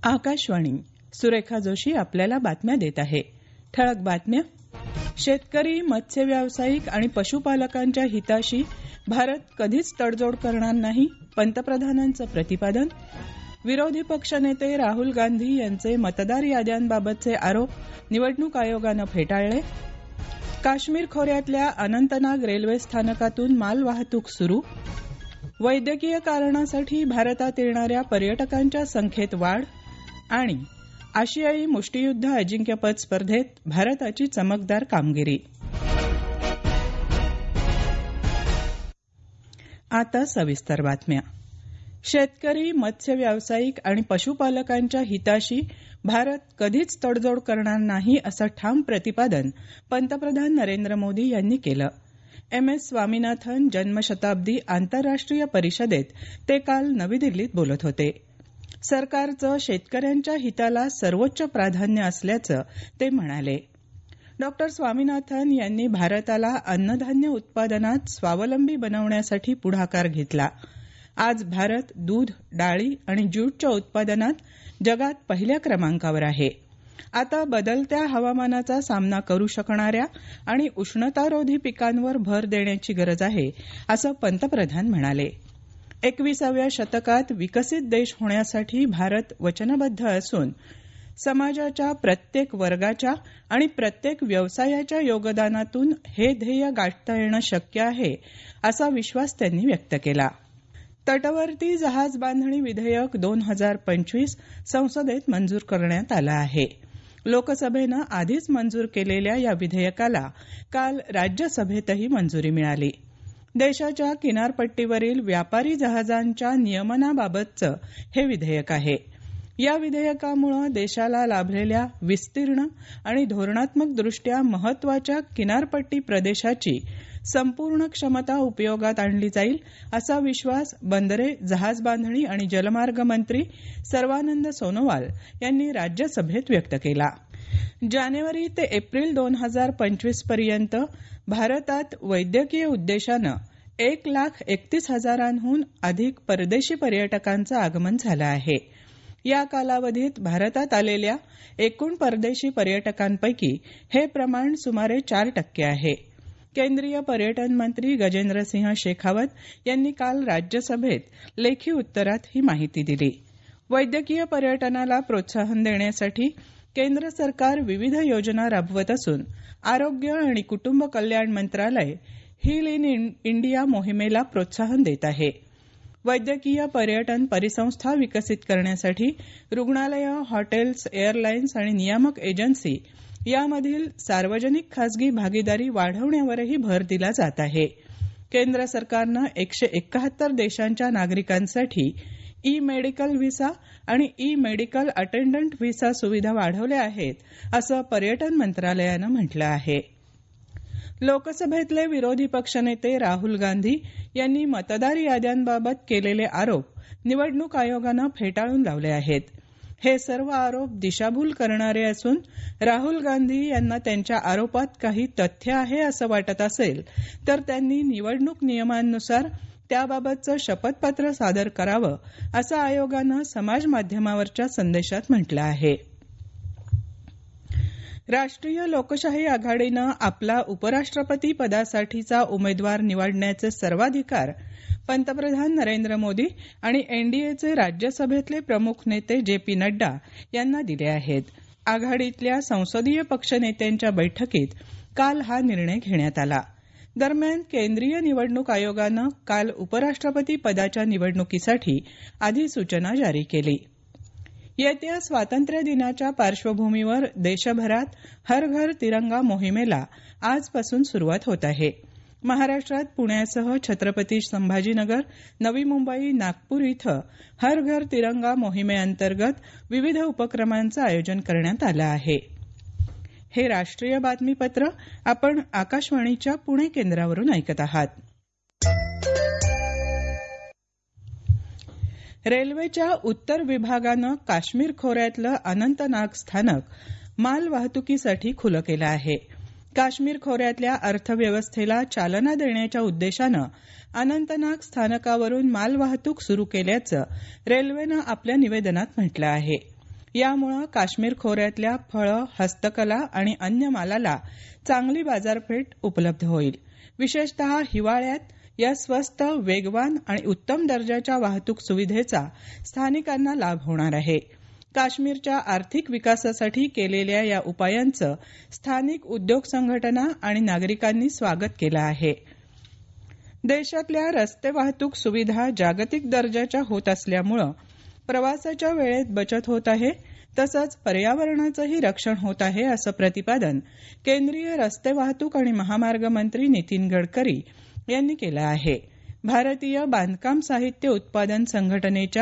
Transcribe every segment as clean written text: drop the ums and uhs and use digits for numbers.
आकाशवाणी. सुरेखा जोशी आपल्याला बातम्या देत आहे. ठळक बातम्या. शेतकरी, मत्स्य व्यावसायिक आणि पशुपालकांच्या हिताशी भारत कधीच तडजोड करणार नाही, पंतप्रधानांचं प्रतिपादन. विरोधी पक्षनेते राहुल गांधी यांचे मतदार याद्यांबाबतचे आरोप निवडणूक आयोगानं फेटाळले. काश्मीर खोऱ्यातल्या अनंतनाग रेल्वे स्थानकातून मालवाहतूक सुरू. वैद्यकीय कारणासाठी भारतात येणाऱ्या पर्यटकांच्या संख्येत वाढ. आणि आशियाई मुष्टियुद्ध अजिंक्यपद स्पर्धेत भारताची चमकदार कामगिरी. आता सविस्तर बातम्या. शेतकरी, मत्स्य व्यावसायिक आणि पशुपालकांच्या हिताशी भारत कधीच तडजोड करणार नाही असं ठाम प्रतिपादन पंतप्रधान नरेंद्र मोदी यांनी केलं. MS स्वामीनाथन जन्मशताब्दी आंतरराष्ट्रीय परिषदेत ते काल नवी दिल्लीत बोलत होते. सरकारचं शेतकऱ्यांच्या हिताला सर्वोच्च प्राधान्य असल्याचं ते म्हणाले. डॉ. स्वामीनाथन यांनी भारताला अन्नधान्य उत्पादनात स्वावलंबी बनवण्यासाठी पुढाकार घेतला. आज भारत दूध, डाळी आणि ज्यूटच्या उत्पादनात जगात पहिल्या क्रमांकावर आहे. आता बदलत्या हवामानाचा सामना करू शकणाऱ्या आणि उष्णतारोधी पिकांवर भर देण्याची गरज आहे, असं पंतप्रधान म्हणाले. 21व्या शतकात विकसित देश होण्यासाठी भारत वचनबद्ध असून समाजाच्या प्रत्येक वर्गाच्या आणि प्रत्येक व्यवसायाच्या योगदानातून हे ध्येय गाठता येणं शक्य आहे, असा विश्वास त्यांनी व्यक्त केला. तटवर्ती जहाज बांधणी विधेयक 2025 संसदेत मंजूर करण्यात आलं आहे. लोकसभेनं आधीच मंजूर केलेल्या या विधेयकाला काल राज्यसभेतही मंजुरी मिळाली. देशाच्या किनारपट्टीवरील व्यापारी जहाजांच्या नियमनाबाबतचं हे विधेयक आहे. या विधेयकामुळे देशाला लाभलेल्या विस्तीर्ण आणि धोरणात्मकदृष्ट्या महत्वाच्या किनारपट्टी प्रदेशाची संपूर्ण क्षमता उपयोगात आणली जाईल, असा विश्वास बंदरे, जहाज बांधणी आणि जलमार्ग मंत्री सर्वानंद सोनोवाल यांनी राज्यसभेत व्यक्त केला. जानेवारी ते एप्रिल 2025 पर्यंत भारतात वैद्यकीय उद्देशानं 1,31,000हून अधिक परदेशी पर्यटकांचं आगमन झालं आहे. या कालावधीत भारतात आलेल्या एकूण परदेशी पर्यटकांपैकी हे प्रमाण सुमारे 4% आहे. केंद्रीय पर्यटन मंत्री गजेंद्रसिंह शेखावत यांनी काल राज्यसभेत लेखी उत्तरात ही माहिती दिली. वैद्यकीय पर्यटनाला प्रोत्साहन देण्यासाठी केंद्र सरकार विविध योजना राबवत असून आरोग्य आणि कुटुंब कल्याण मंत्रालय हील इन इंडिया मोहिमेला प्रोत्साहन देत आहे. वैद्यकीय पर्यटन परिसंस्था विकसित करण्यासाठी रुग्णालयं, हॉटेल्स, एअरलाईन्स आणि नियामक एजन्सी यामधील सार्वजनिक खासगी भागीदारी वाढवण्यावरही भर दिला जात आहे. केंद्र सरकारनं 171 देशांच्या नागरिकांसाठी ई मेडिकल व्हिसा आणि ई मेडिकल अटेंडंट व्हिसा सुविधा वाढवल्या आहेत, असं पर्यटन मंत्रालयानं म्हटलं आहे. लोकसभेतले विरोधी पक्षनेते राहुल गांधी यांनी मतदार याद्यांबाबत केलेले आरोप निवडणूक आयोगानं फेटाळून लावले आहेत. हे सर्व आरोप दिशाभूल करणारे असून राहुल गांधी यांना त्यांच्या आरोपात काही तथ्य आहे असं वाटत असेल तर त्यांनी निवडणूक नियमांनुसार त्याबाबतचं शपथपत्र सादर करावं, असं आयोगानं समाज माध्यमावरच्या संदेशात म्हटलं आहे. राष्ट्रीय लोकशाही आघाडीनं आपला उपराष्ट्रपती पदासाठीचा उमेदवार निवडण्याचे सर्वाधिकार पंतप्रधान नरेंद्र मोदी आणि NDAचे राज्यसभेतले प्रमुख नेते JP नड्डा यांना दिले आहेत. आघाडीतल्या संसदीय पक्षनेत्यांच्या बैठकीत काल हा निर्णय घेण्यात आला. दरम्यान केंद्रीय निवडणूक आयोगानं काल उपराष्ट्रपती पदाच्या निवडणुकीसाठी अधिसूचना जारी केली. येत्या स्वातंत्र्य दिनाच्या पार्श्वभूमीवर देशभरात हर घर तिरंगा मोहिमेला आजपासून सुरुवात होत आहे. महाराष्ट्रात पुण्यासह छत्रपती संभाजीनगर, नवी मुंबई, नागपूर इथं हर घर तिरंगा मोहिमेअंतर्गत विविध उपक्रमांचं आयोजन करण्यात आलं आहे. हे राष्ट्रीय बातमीपत्र आपण आकाशवाणीच्या पुणे केंद्रावरून ऐकत आहात. रेल्वेच्या उत्तर विभागानं काश्मीर खोऱ्यातलं अनंतनाग स्थानक माल वाहतुकीसाठी खुलं केलं आहे. काश्मीर खोऱ्यातल्या अर्थव्यवस्थेला चालना देण्याच्या उद्देशानं अनंतनाग स्थानकावरून मालवाहतूक सुरू केल्याचं रेल्वेनं आपल्या निवेदनात म्हटलं आहे. यामुळे काश्मीर खोऱ्यातल्या फळं, हस्तकला आणि अन्य मालाला चांगली बाजारपेठ उपलब्ध होईल. विशेषतः हिवाळ्यात या स्वस्त, वेगवान आणि उत्तम दर्जाच्या वाहतूक सुविधेचा स्थानिकांना लाभ होणार आहे. काश्मीरच्या आर्थिक विकासासाठी केलेल्या या उपायांचं स्थानिक उद्योग संघटना आणि नागरिकांनी स्वागत केलं आहे. देशातल्या रस्ते वाहतूक सुविधा जागतिक दर्जाच्या होत असल्यामुळे प्रवासाच्या वेळेत बचत होत आहे, तसंच पर्यावरणाचंही रक्षण होत आहे, असं प्रतिपादन केंद्रीय रस्ते वाहतूक आणि महामार्ग मंत्री नितीन गडकरी यांनी केलं आहे. भारतीय बांधकाम साहित्य उत्पादन संघटनेच्या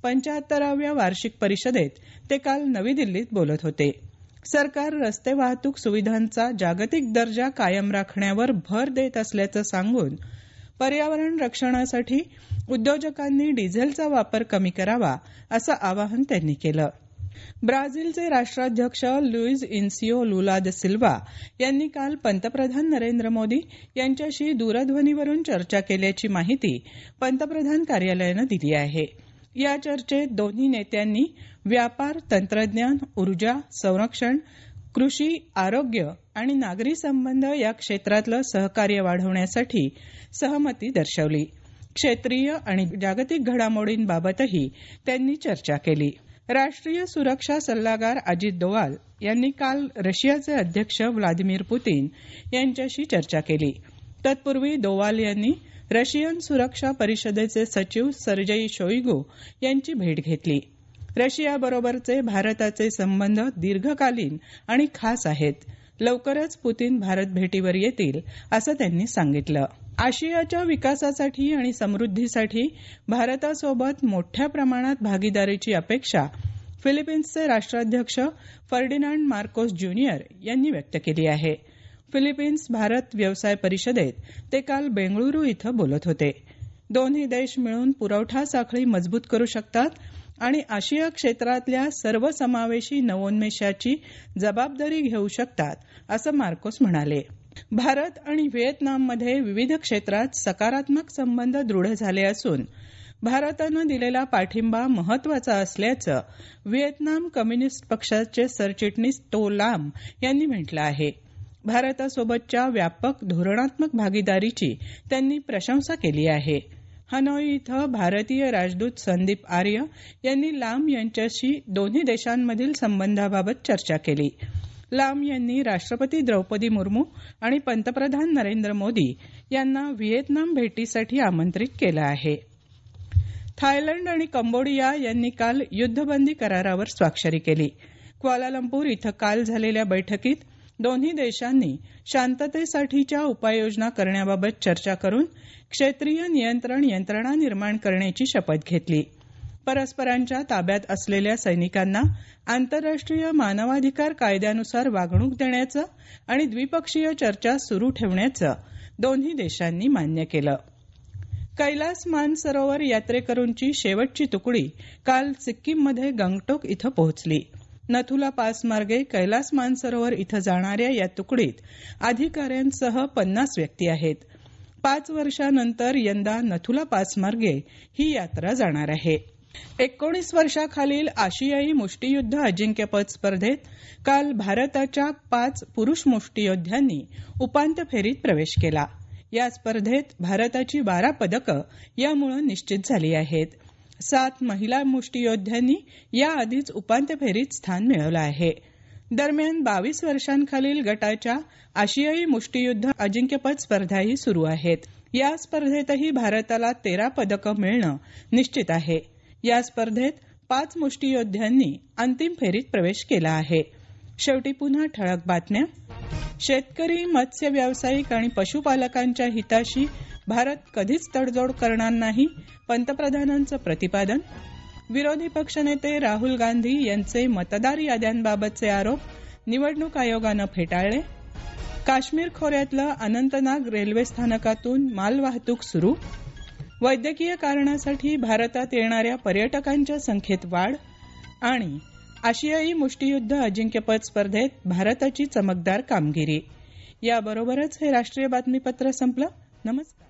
75व्या वार्षिक परिषदेत ते काल नवी दिल्लीत बोलत होते. सरकार रस्ते वाहतूक सुविधांचा जागतिक दर्जा कायम राखण्यावर भर देत असल्याचं सांगून पर्यावरण रक्षणासाठी उद्योजकांनी डिझेलचा वापर कमी करावा असं आवाहन त्यांनी केलं. ब्राझीलचे राष्ट्राध्यक्ष लुईज इन्सिओ लुला द सिल्वा यांनी काल पंतप्रधान नरेंद्र मोदी यांच्याशी दूरध्वनीवरून चर्चा केल्याची माहिती पंतप्रधान कार्यालयानं दिली आहे. या चर्चेत दोन्ही नेत्यांनी व्यापार, तंत्रज्ञान, ऊर्जा, संरक्षण, कृषी, आरोग्य आणि नागरी संबंध या क्षेत्रातलं सहकार्य वाढवण्यासाठी सहमती दर्शवली. क्षेत्रीय आणि जागतिक घडामोडींबाबतही त्यांनी चर्चा केली. राष्ट्रीय सुरक्षा सल्लागार अजित डोवाल यांनी काल रशियाचे अध्यक्ष व्लादिमीर पुतीन यांच्याशी चर्चा केली. तत्पूर्वी डोवाल यांनी रशियन सुरक्षा परिषदेचे सचिव सर्जेई शोइगू यांची भेट घेतली. रशियाबरोबरचे भारताचे संबंध दीर्घकालीन आणि खास आहेत. लवकरच पुतीन भारत भेटीवर येतील असं त्यांनी सांगितलं. आशियाच्या विकासासाठी आणि समृद्धीसाठी भारतासोबत मोठ्या प्रमाणात भागीदारीची अपेक्षा फिलिपिन्सचे राष्ट्राध्यक्ष फर्डिनांड मार्कोस ज्युनियर यांनी व्यक्त केली आहे. फिलिपिन्स भारत व्यवसाय परिषदेत ते काल बेंगळुरू इथं बोलत होते. दोन्ही देश मिळून पुरवठा साखळी मजबूत करू शकतात आणि आशिया क्षेत्रातल्या सर्वसमावेशी नवोन्मेषाची जबाबदारी घेऊ शकतात असं मार्कोस म्हणाले. भारत आणि व्हिएतनाममध्ये विविध क्षेत्रात सकारात्मक संबंध दृढ झाले असून भारतानं दिलेला पाठिंबा महत्वाचा असल्याचं व्हिएतनाम कम्युनिस्ट पक्षाचे सरचिटणीस टो लाम यांनी म्हटलं आहे. भारतासोबतच्या व्यापक धोरणात्मक भागीदारीची त्यांनी प्रशंसा केली आहे. हनोई इथं भारतीय राजदूत संदीप आर्य यांनी लाम यांच्याशी दोन्ही देशांमधील संबंधाबाबत चर्चा केली. लाम यांनी राष्ट्रपती द्रौपदी मुर्मू आणि पंतप्रधान नरेंद्र मोदी यांना व्हिएतनाम भेटीसाठी आमंत्रित केलं आहे. थायलंड आणि कंबोडिया यांनी काल युद्धबंदी करारावर स्वाक्षरी केली. क्वालालंपूर इथं काल झालेल्या बैठकीत दोन्ही देशांनी शांततेसाठीच्या उपाययोजना करण्याबाबत चर्चा करून क्षेत्रीय नियंत्रण यंत्रणा निर्माण करण्याची शपथ घेतली. परस्परांच्या ताब्यात असलेल्या सैनिकांना आंतरराष्ट्रीय मानवाधिकार कायद्यानुसार वागणूक देण्याचं आणि द्विपक्षीय चर्चा सुरू ठेवण्याचं दोन्ही देशांनी मान्य केलं. कैलास मानसरोवर यात्रेकरूंची शेवटची तुकडी काल सिक्कीममध्ये गंगटोक इथं पोहोचली. नथुला पास मार्गे कैलास मानसरोवर इथं जाणाऱ्या या तुकडीत अधिकाऱ्यांसह 50 व्यक्ती आहेत. 5 वर्षांनंतर यंदा नथुला पास मार्गे ही यात्रा जाणार आहे. 19 वर्षाखालील आशियाई मुष्टियुद्ध अजिंक्यपद स्पर्धेत काल भारताच्या 5 पुरुष मुष्टियोद्ध्यांनी उपांत्य फेरीत प्रवेश केला. या स्पर्धेत भारताची 12 पदकं यामुळे निश्चित झाली आहेत. 7 महिला मुष्टियोद्ध्यांनी याआधीच उपांत्य फेरीत स्थान मिळवलं आहे. दरम्यान 22 वर्षांखालील गटाच्या आशियाई मुष्टियुद्ध अजिंक्यपद स्पर्धाही सुरू आहेत. या स्पर्धेतही भारताला 13 पदकं मिळणं निश्चित आहे. या स्पर्धेत 5 मुष्टियोद्ध्यांनी अंतिम फेरीत प्रवेश केला आहे. शेवटी पुन्हा ठळक बातम्या. शेतकरी, मत्स्य व्यावसायिक आणि पशुपालकांच्या हिताशी भारत कधीच तडजोड करणार नाही, पंतप्रधानांचं प्रतिपादन. विरोधी पक्षनेते राहुल गांधी यांचे मतदार याद्यांबाबतचे आरोप निवडणूक आयोगानं फेटाळले. काश्मीर खोऱ्यातलं अनंतनाग रेल्वे स्थानकातून मालवाहतूक सुरू. वैद्यकीय कारणासाठी भारतात येणाऱ्या पर्यटकांच्या संख्येत वाढ. आणि आशियाई मुष्टियुद्ध अजिंक्यपद स्पर्धेत भारताची चमकदार कामगिरी. याबरोबरच हे राष्ट्रीय बातमीपत्र संपलं. नमस्कार.